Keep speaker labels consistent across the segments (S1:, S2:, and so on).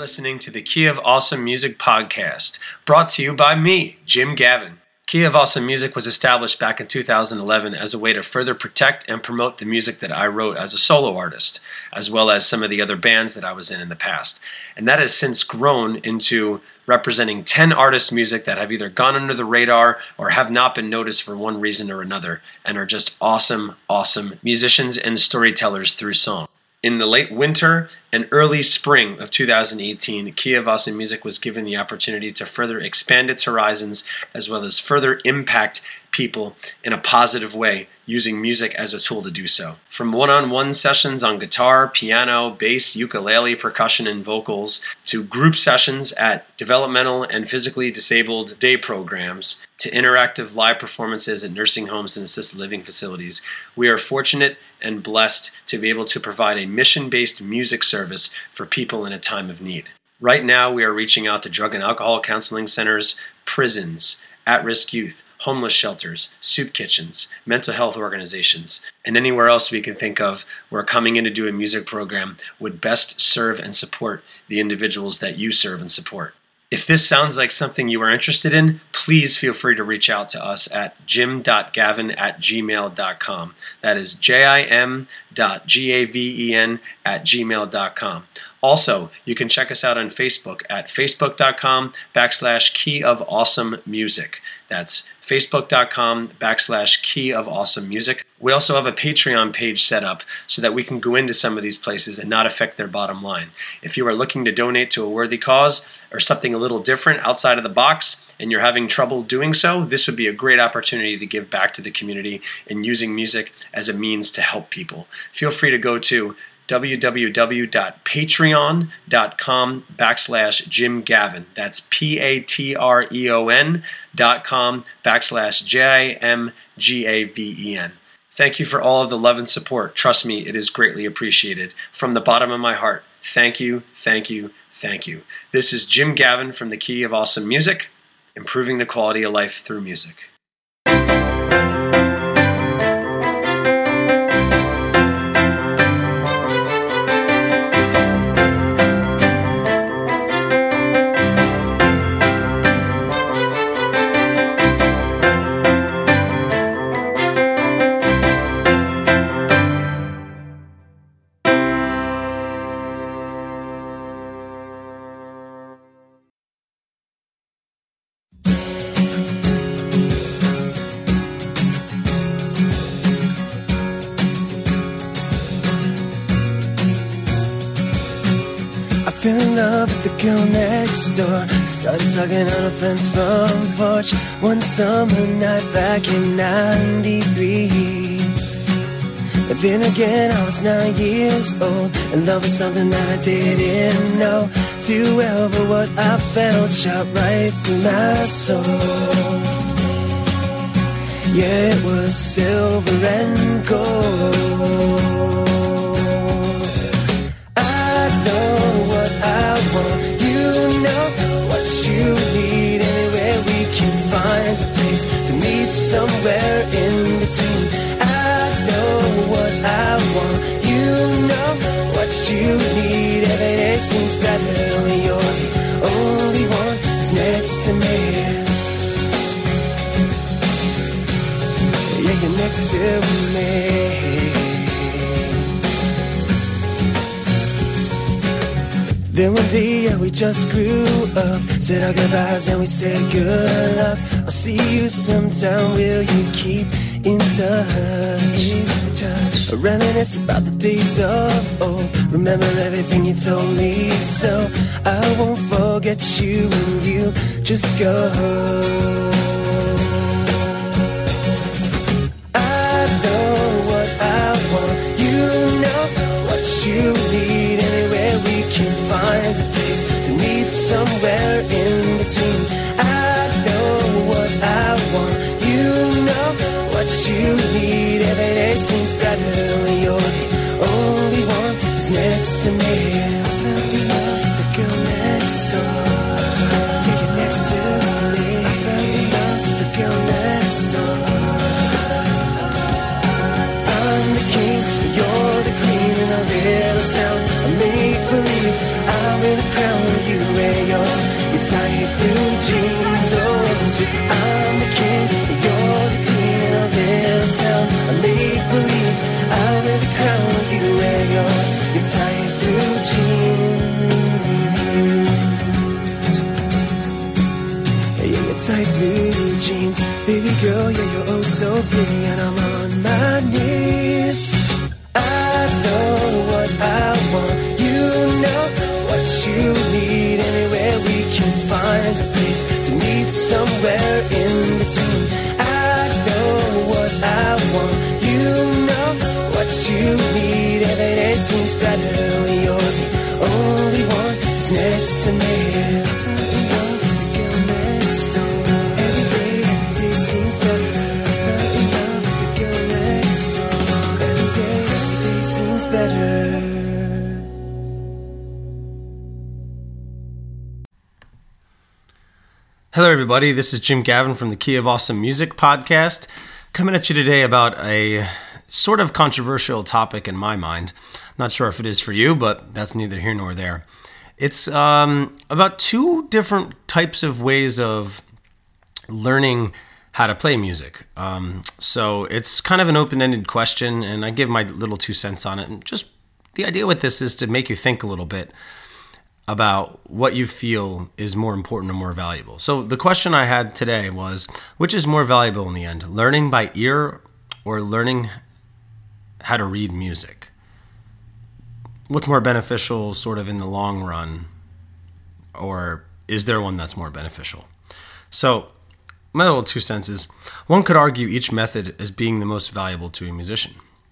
S1: listening to the Key of Awesome Music podcast, brought to you by me, Jim Gavin. Key of Awesome Music was established back in 2011 as a way to further protect and promote the music that I wrote as a solo artist, as well as some of the other bands that I was in the past. And that has since grown into representing 10 artists' music that have either gone under the radar or have not been noticed for one reason or another, and are just awesome, awesome musicians and storytellers through song. In the late winter and early spring of 2018, Key of Awesome Music was given the opportunity to further expand its horizons as well as further impact people in a positive way using music as a tool to do so. From one-on-one sessions on guitar, piano, bass, ukulele, percussion, and vocals, to group sessions at developmental and physically disabled day programs, to interactive live performances at nursing homes and assisted living facilities, we are fortunate and blessed to be able to provide a mission-based music service for people in a time of need. Right now, we are reaching out to drug and alcohol counseling centers, prisons, at-risk youth, homeless shelters, soup kitchens, mental health organizations, and anywhere else we can think of where coming in to do a music program would best serve and support the individuals that you serve and support. If this sounds like something you are interested in, please feel free to reach out to us at jim.gavin@gmail.com. That is jim.gaven@gmail.com. Also, you can check us out on Facebook at facebook.com/Key of Awesome Music. That's facebook.com/Key of Awesome Music. We also have a Patreon page set up so that we can go into some of these places and not affect their bottom line. If you are looking to donate to a worthy cause or something a little different outside of the box, and you're having trouble doing so, this would be a great opportunity to give back to the community and using music as a means to help people. Feel free to go to www.patreon.com/Jim Gavin. That's patreon.com/JIMGAVEN. Thank you for all of the love and support. Trust me, it is greatly appreciated. From the bottom of my heart, thank you, thank you, thank you. This is Jim Gavin from the Key of Awesome Music, improving the quality of life through music.
S2: Fell in love with the girl next door. Started talking on a fence front porch one summer night back in '93. But then again, I was 9 years old, and love was something that I didn't know too well. But what I felt shot right through my soul. Yeah, it was silver and gold. You know what you need. Anywhere we can find a place to meet somewhere in between. I know what I want. You know what you need. Every day seems better when you're the only one who's next to me. Yeah, you're next to me. Then one day, yeah, we just grew up, said our goodbyes and we said good luck. I'll see you sometime, will you keep in touch? Reminisce about the days of old, remember everything you told me, so I won't forget you when you just go. I know what I want, you know what you need. Anywhere we can find a place to meet somewhere in between. I know what I want, you know what you need. Every day seems better when you're the only one who's next to me. I fell in love with the girl next door. Yeah, you're next to me. I fell in love with the girl next door. I'm the king, you're the queen in our little town. I make believe I'm in a crown. dreams. Oh, I'm the king, you're the queen of little town. I make believe I'll wear the crown, you wear your tight blue jeans. Yeah, your tight blue jeans. Baby girl, yeah, you're oh so pretty, and I'm on my knees. I know what I want, you know what you need. Anywhere we can find a place to meet somewhere in between. I know what I want, you know what you need. Every day seems better when you're the only one who's next to me.
S1: Hello, everybody. This is Jim Gavin from the Key of Awesome Music podcast, coming at you today about a sort of controversial topic in my mind. Not sure if it is for you, but that's neither here nor there. It's about two different types of ways of learning how to play music. So it's kind of an open-ended question, and I give my little 2 cents on it. And just the idea with this is to make you think a little bit about what you feel is more important or more valuable. So the question I had today was, which is more valuable in the end, learning by ear or learning how to read music? What's more beneficial sort of in the long run, or is there one that's more beneficial? So my little 2 cents is, one could argue each method as being the most valuable to a musician.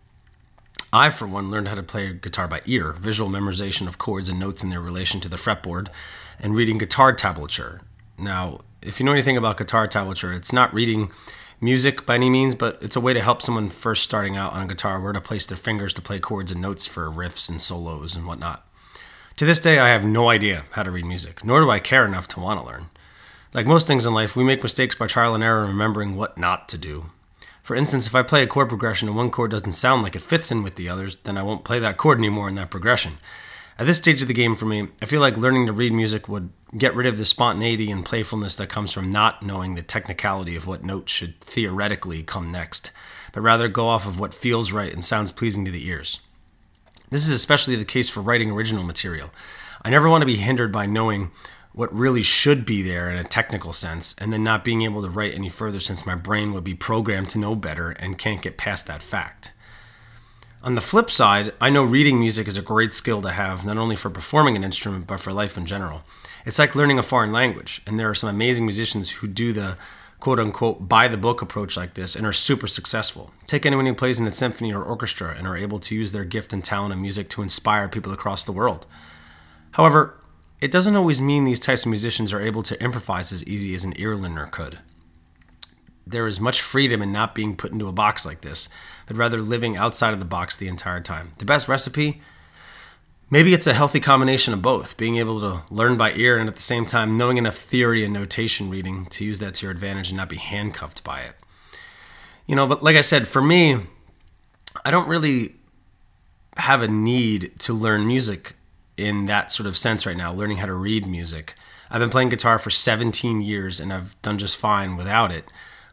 S1: I, for one, learned how to play guitar by ear, visual memorization of chords and notes in their relation to the fretboard, and reading guitar tablature. Now, if you know anything about guitar tablature, it's not reading music by any means, but it's a way to help someone first starting out on a guitar where to place their fingers to play chords and notes for riffs and solos and whatnot. To this day, I have no idea how to read music, nor do I care enough to want to learn. Like most things in life, we make mistakes by trial and error and remembering what not to do. For instance, if I play a chord progression and one chord doesn't sound like it fits in with the others, then I won't play that chord anymore in that progression. At this stage of the game for me, I feel like learning to read music would get rid of the spontaneity and playfulness that comes from not knowing the technicality of what note should theoretically come next, but rather go off of what feels right and sounds pleasing to the ears. This is especially the case for writing original material. I never want to be hindered by knowing what really should be there in a technical sense, and then not being able to write any further since my brain would be programmed to know better and can't get past that fact. On the flip side, I know reading music is a great skill to have, not only for performing an instrument, but for life in general. It's like learning a foreign language, and there are some amazing musicians who do the quote-unquote by-the-book approach like this and are super successful. Take anyone who plays in a symphony or orchestra and are able to use their gift and talent in music to inspire people across the world. However, it doesn't always mean these types of musicians are able to improvise as easy as an ear learner could. There is much freedom in not being put into a box like this, but rather living outside of the box the entire time. The best recipe? Maybe it's a healthy combination of both, being able to learn by ear and at the same time knowing enough theory and notation reading to use that to your advantage and not be handcuffed by it. But like I said, for me, I don't really have a need to learn music in that sort of sense right now, learning how to read music. I've been playing guitar for 17 years and I've done just fine without it.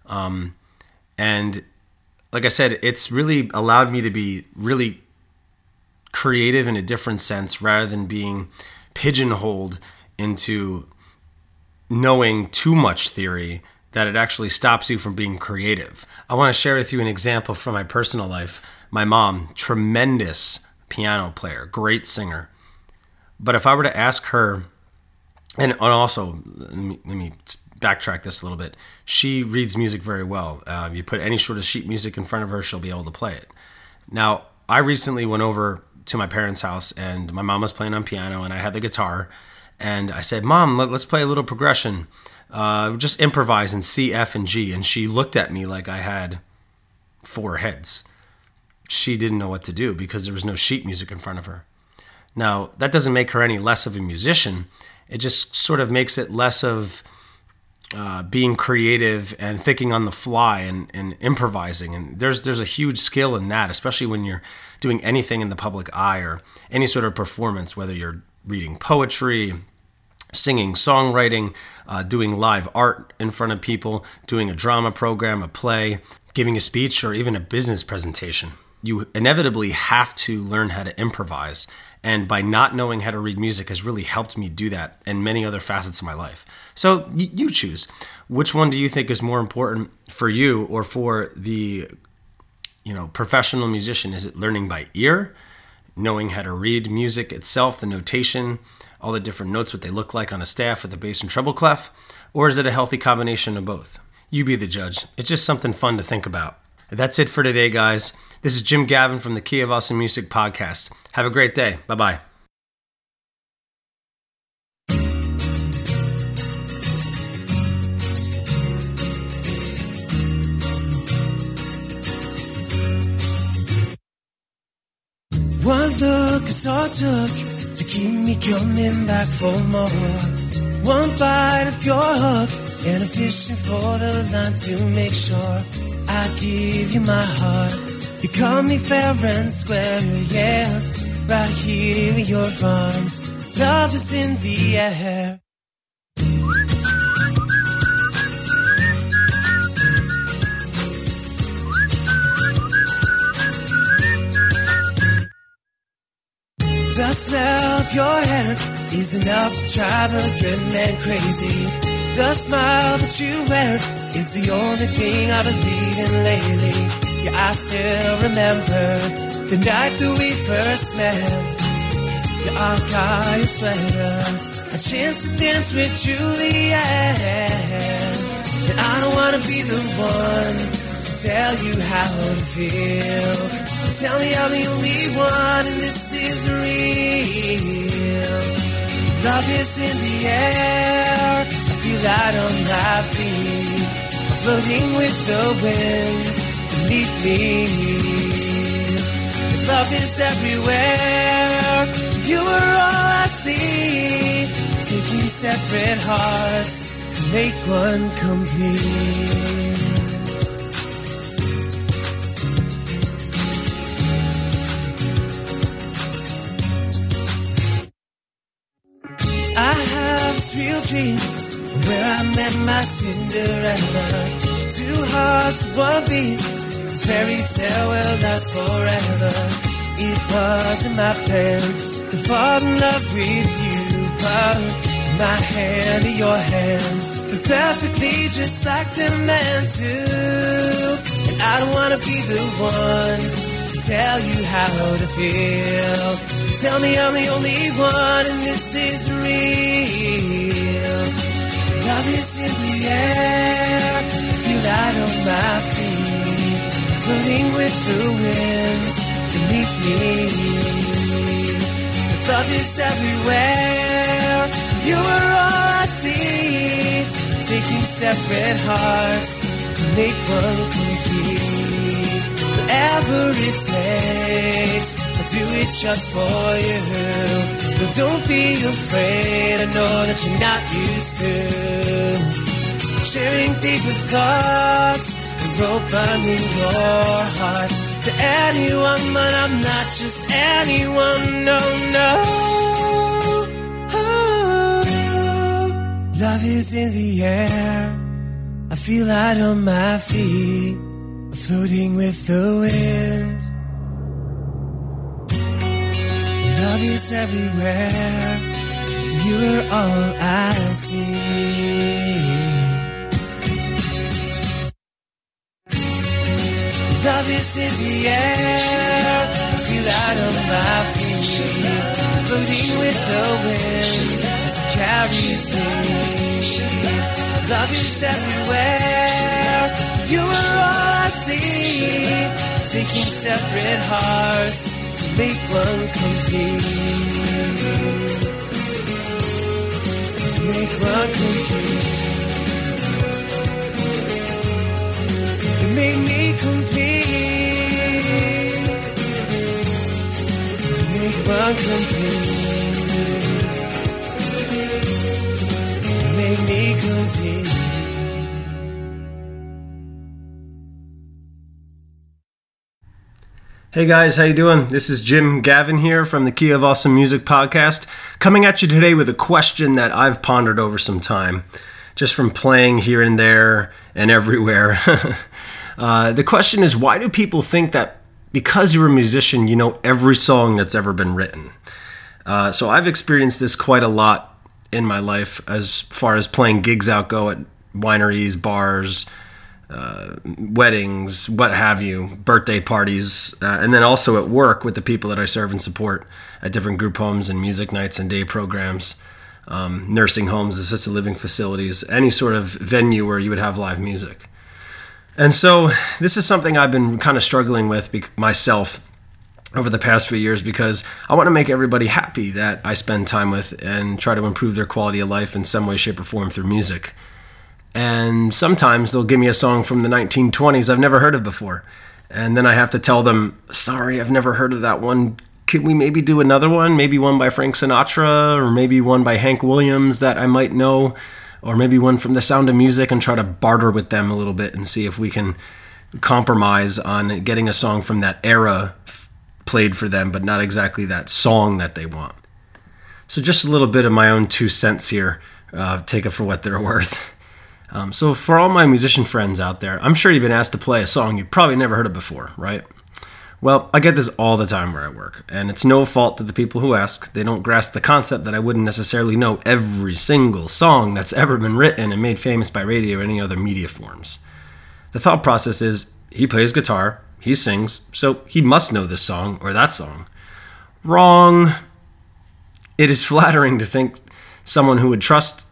S1: And like I said, it's really allowed me to be really creative in a different sense rather than being pigeonholed into knowing too much theory that it actually stops you from being creative. I want to share with you an example from my personal life. My mom, tremendous piano player, great singer. But if I were to ask her, and also, let me backtrack this a little bit. She reads music very well. You put any sort of sheet music in front of her, she'll be able to play it. Now, I recently went over to my parents' house, and my mom was playing on piano, and I had the guitar. And I said, Mom, let's play a little progression. Just improvise in C, F, and G. And she looked at me like I had 4 heads. She didn't know what to do because there was no sheet music in front of her. Now, that doesn't make her any less of a musician. It just sort of makes it less of being creative and thinking on the fly and improvising. And there's a huge skill in that, especially when you're doing anything in the public eye or any sort of performance, whether you're reading poetry, singing, songwriting, doing live art in front of people, doing a drama program, a play, giving a speech, or even a business presentation. You inevitably have to learn how to improvise. And by not knowing how to read music has really helped me do that and many other facets of my life. So you choose. Which one do you think is more important for you or for the professional musician? Is it learning by ear, knowing how to read music itself, the notation, all the different notes, what they look like on a staff with the bass and treble clef? Or is it a healthy combination of both? You be the judge. It's just something fun to think about. That's it for today, guys. This is Jim Gavin from the Key of Awesome Music podcast. Have a great day. Bye-bye.
S2: One look is all it took to keep me coming back for more. One bite of your hook and I'm fishing for the line to make sure I give you my heart. You call me fair and square, yeah, right here in your arms. Love is in the air. The smell of your hair is enough to drive a good man crazy. The smile that you wear is the only thing I believe in lately. Yeah, I still remember the night that we first met. Yeah, I got your sweater, a chance to dance with Juliet. And I don't wanna be the one to tell you how to feel. Tell me I'm the only one and this is real. Love is in the air, I feel that on my feet. I'm floating with the wind beneath me. Love is everywhere, you are all I see. Taking separate hearts to make one complete. I have this real dream where I met my Cinderella. Two hearts, one beat. This fairy tale will last forever. It wasn't my plan to fall in love with you, but my hand in your hand feel perfectly just like they're meant to. And I don't wanna be the one to tell you how to feel. Tell me I'm the only one and this is real. Love is in the air, I feel that on my feet. Floating with the wind beneath me. Love is everywhere, you are all I see. Taking separate hearts to make one complete. Whatever it takes, I'll do it just for you. But don't be afraid, I know that you're not used to sharing deeper thoughts and opening your heart to anyone, but I'm not just anyone, no, no. Oh, love is in the air, I feel light on my feet. I'm floating with the wind. Love is everywhere, you are all I see. Love is in the air, I feel out on my feet. Floating with the wind as it carries me. Love is everywhere, you are all I see. Taking separate hearts to make one complete. To make one complete. You make me complete. To make one complete. You make me complete.
S1: Hey guys, how you doing? This is Jim Gavin here from the Key of Awesome Music podcast, coming at you today with a question that I've pondered over some time, just from playing here and there and everywhere. The question is, why do people think that because you're a musician, you know every song that's ever been written? So I've experienced this quite a lot in my life as far as playing gigs out go at wineries, bars, weddings, what have you, birthday parties, and then also at work with the people that I serve and support at different group homes and music nights and day programs, nursing homes, assisted living facilities, any sort of venue where you would have live music. And so this is something I've been kind of struggling with myself over the past few years, because I want to make everybody happy that I spend time with and try to improve their quality of life in some way, shape, or form through music. And sometimes they'll give me a song from the 1920s I've never heard of before. And then I have to tell them, sorry, I've never heard of that one. Could we maybe do another one? Maybe one by Frank Sinatra, or maybe one by Hank Williams that I might know, or maybe one from The Sound of Music, and try to barter with them a little bit and see if we can compromise on getting a song from that era played for them, but not exactly that song that they want. So just a little bit of my own 2 cents here. Take it for what they're worth. So for all my musician friends out there, I'm sure you've been asked to play a song you've probably never heard of before, right? Well, I get this all the time where I work, and it's no fault to the people who ask. They don't grasp the concept that I wouldn't necessarily know every single song that's ever been written and made famous by radio or any other media forms. The thought process is, he plays guitar, he sings, so he must know this song or that song. Wrong. It is flattering to think someone who would trust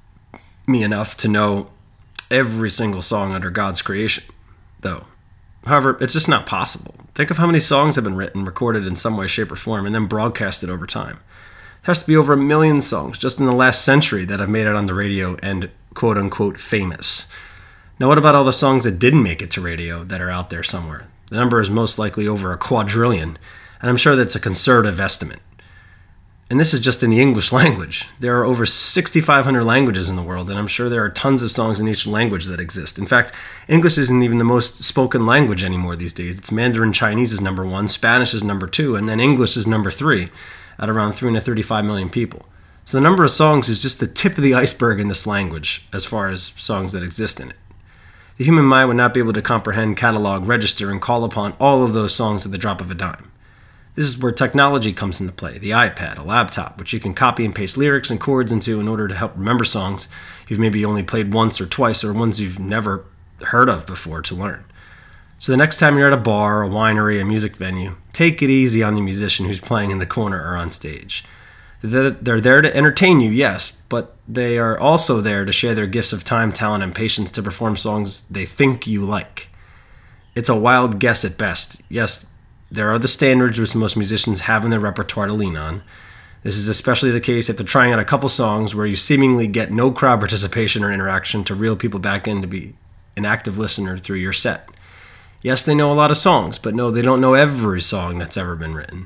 S1: me enough to know every single song under God's creation, though. However, it's just not possible. Think of how many songs have been written, recorded in some way, shape, or form, and then broadcasted over time. There has to be over 1 million songs just in the last century that have made it on the radio and quote-unquote famous. Now, what about all the songs that didn't make it to radio that are out there somewhere? The number is most likely over a quadrillion, and I'm sure that's a conservative estimate. And this is just in the English language. There are over 6,500 languages in the world, and I'm sure there are tons of songs in each language that exist. In fact, English isn't even the most spoken language anymore these days. It's Mandarin Chinese is number 1, Spanish is number 2, and then English is number 3 at around 335 million people. So the number of songs is just the tip of the iceberg in this language as far as songs that exist in it. The human mind would not be able to comprehend, catalog, register, and call upon all of those songs at the drop of a dime. This is where technology comes into play, the iPad, a laptop, which you can copy and paste lyrics and chords into in order to help remember songs you've maybe only played once or twice, or ones you've never heard of before to learn. So the next time you're at a bar, a winery, a music venue, take it easy on the musician who's playing in the corner or on stage. They're there to entertain you, yes, but they are also there to share their gifts of time, talent, and patience to perform songs they think you like. It's a wild guess at best. Yes, there are the standards which most musicians have in their repertoire to lean on. This is especially the case if they're trying out a couple songs where you seemingly get no crowd participation or interaction to reel people back in to be an active listener through your set. Yes, they know a lot of songs, but no, they don't know every song that's ever been written.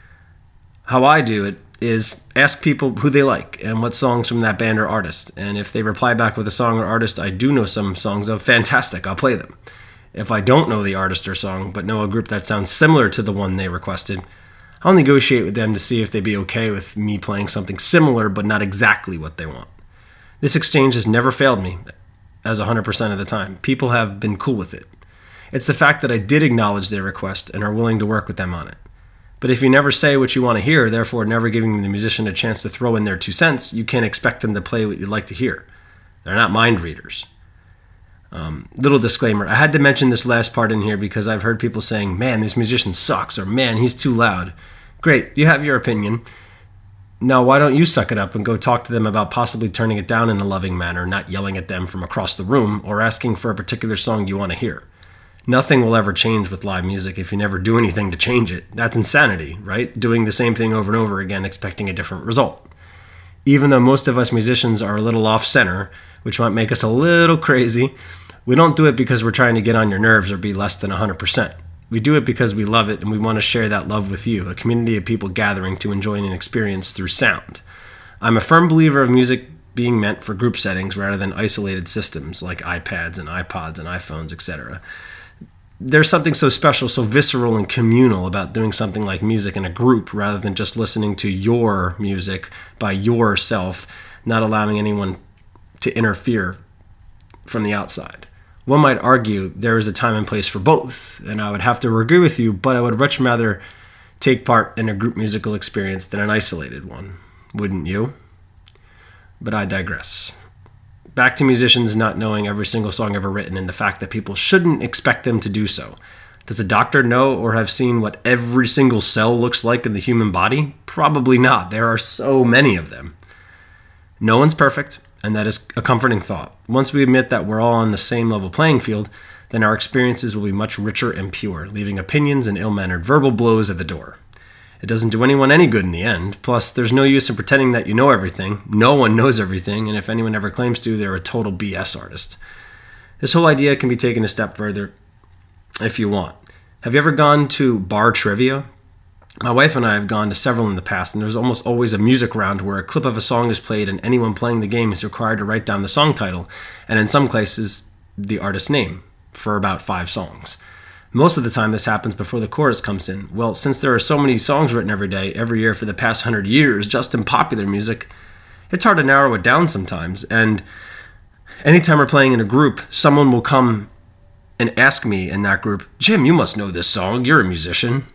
S1: How I do it is ask people who they like and what songs from that band or artist. And if they reply back with a song or artist I do know some songs of, fantastic, I'll play them. If I don't know the artist or song, but know a group that sounds similar to the one they requested, I'll negotiate with them to see if they'd be okay with me playing something similar, but not exactly what they want. This exchange has never failed me, as 100% of the time. People have been cool with it. It's the fact that I did acknowledge their request and are willing to work with them on it. But if you never say what you want to hear, therefore never giving the musician a chance to throw in their 2 cents, you can't expect them to play what you'd like to hear. They're not mind readers. Little disclaimer, I had to mention this last part in here because I've heard people saying, man, this musician sucks, or man, he's too loud. Great, you have your opinion. Now, why don't you suck it up and go talk to them about possibly turning it down in a loving manner, not yelling at them from across the room or asking for a particular song you want to hear. Nothing will ever change with live music if you never do anything to change it. That's insanity, right? Doing the same thing over and over again, expecting a different result. Even though most of us musicians are a little off-center, which might make us a little crazy, we don't do it because we're trying to get on your nerves or be less than 100%. We do it because we love it and we want to share that love with you, a community of people gathering to enjoy an experience through sound. I'm a firm believer of music being meant for group settings rather than isolated systems like iPads and iPods and iPhones, etc. there's something so special, so visceral and communal about doing something like music in a group rather than just listening to your music by yourself, not allowing anyone to interfere from the outside. One might argue there is a time and place for both, and I would have to agree with you, but I would much rather take part in a group musical experience than an isolated one. Wouldn't you? But I digress. Back to musicians not knowing every single song ever written and the fact that people shouldn't expect them to do so. Does a doctor know or have seen what every single cell looks like in the human body? Probably not. There are so many of them. No one's perfect, and that is a comforting thought. Once we admit that we're all on the same level playing field, then our experiences will be much richer and pure, leaving opinions and ill-mannered verbal blows at the door. It doesn't do anyone any good in the end. Plus, there's no use in pretending that you know everything. No one knows everything, and if anyone ever claims to, they're a total BS artist. This whole idea can be taken a step further if you want. Have you ever gone to bar trivia? My wife and I have gone to several in the past, and there's almost always a music round where a clip of a song is played and anyone playing the game is required to write down the song title, and in some cases, the artist's name, for about 5 songs. Most of the time this happens before the chorus comes in. Well, since there are so many songs written every day, every year for the past 100 years, just in popular music, it's hard to narrow it down sometimes. And anytime we're playing in a group, someone will come and ask me in that group, Jim, you must know this song. You're a musician.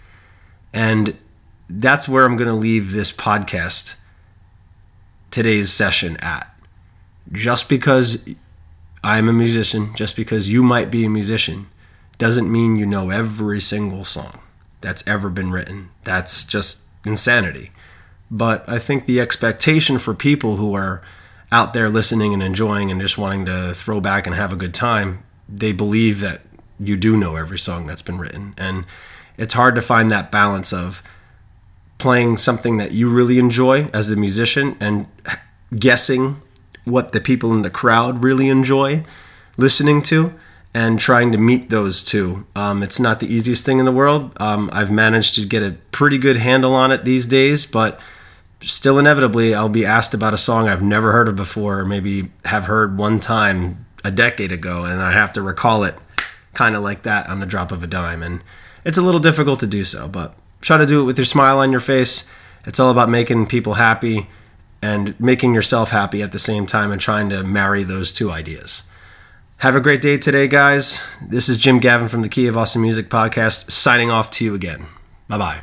S1: And that's where I'm going to leave this podcast, today's session at. Just because I'm a musician, just because you might be a musician, doesn't mean you know every single song that's ever been written. That's just insanity. But I think the expectation for people who are out there listening and enjoying and just wanting to throw back and have a good time, they believe that you do know every song that's been written. And it's hard to find that balance of playing something that you really enjoy as a musician and guessing what the people in the crowd really enjoy listening to, and trying to meet those two. It's not the easiest thing in the world. I've managed to get a pretty good handle on it these days, but still inevitably I'll be asked about a song I've never heard of before, or maybe have heard one time a decade ago, and I have to recall it kind of like that on the drop of a dime. And it's a little difficult to do so, but try to do it with your smile on your face. It's all about making people happy and making yourself happy at the same time, and trying to marry those two ideas. Have a great day today, guys. This is Jim Gavin from the Key of Awesome Music podcast, signing off to you again. Bye-bye.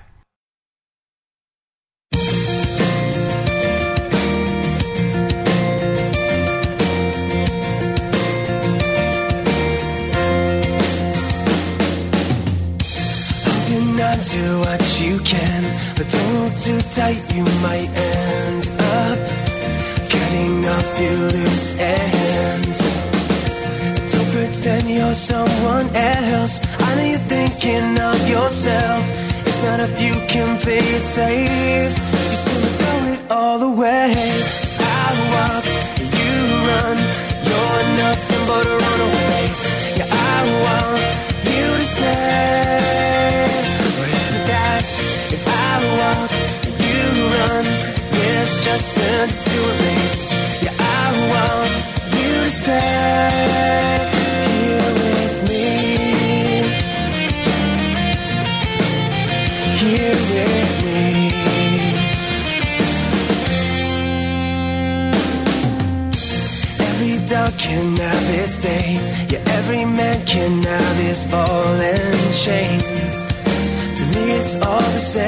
S2: Holding on to what you can, but don't hold too tight, you might end up cutting off your loose ends. Don't pretend you're someone else. I know you're thinking of yourself. It's not if you can play it safe. You still throw it all away. I walk, you run. You're nothing but a runaway. Yeah, I want you to stay. Or is it that if I walk, you run, this just turns to a race? Yeah, I want you to stay. Here with me. Every dog can have its day. Yeah, every man can have his ball and chain. To me it's all the same.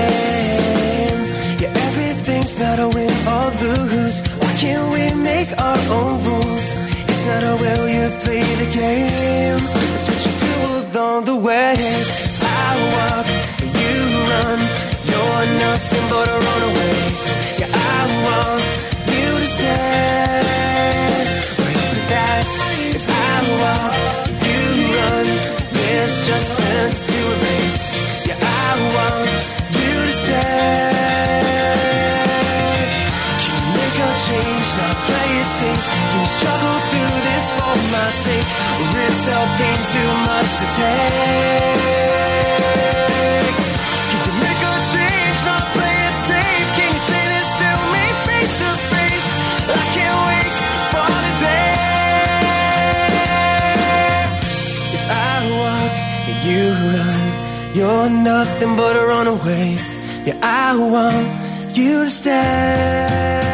S2: Yeah, everything's not a win or lose. Why can't we make our own rules? It's not a will you play the game. It's what you do along the way. I walk, you run. You're nothing but a runaway. Yeah, I want you to stay. Or is it that if I walk, you run, this just turns to a race? Yeah, I want you to stay. Can you make a change, not play it safe? Can you struggle through this for my sake? Or is the pain too much to take? Change, not play it safe. Can you say this to me face to face? I can't wait for the day. If I walk, nothing but a runaway. Yeah, I want you to stay.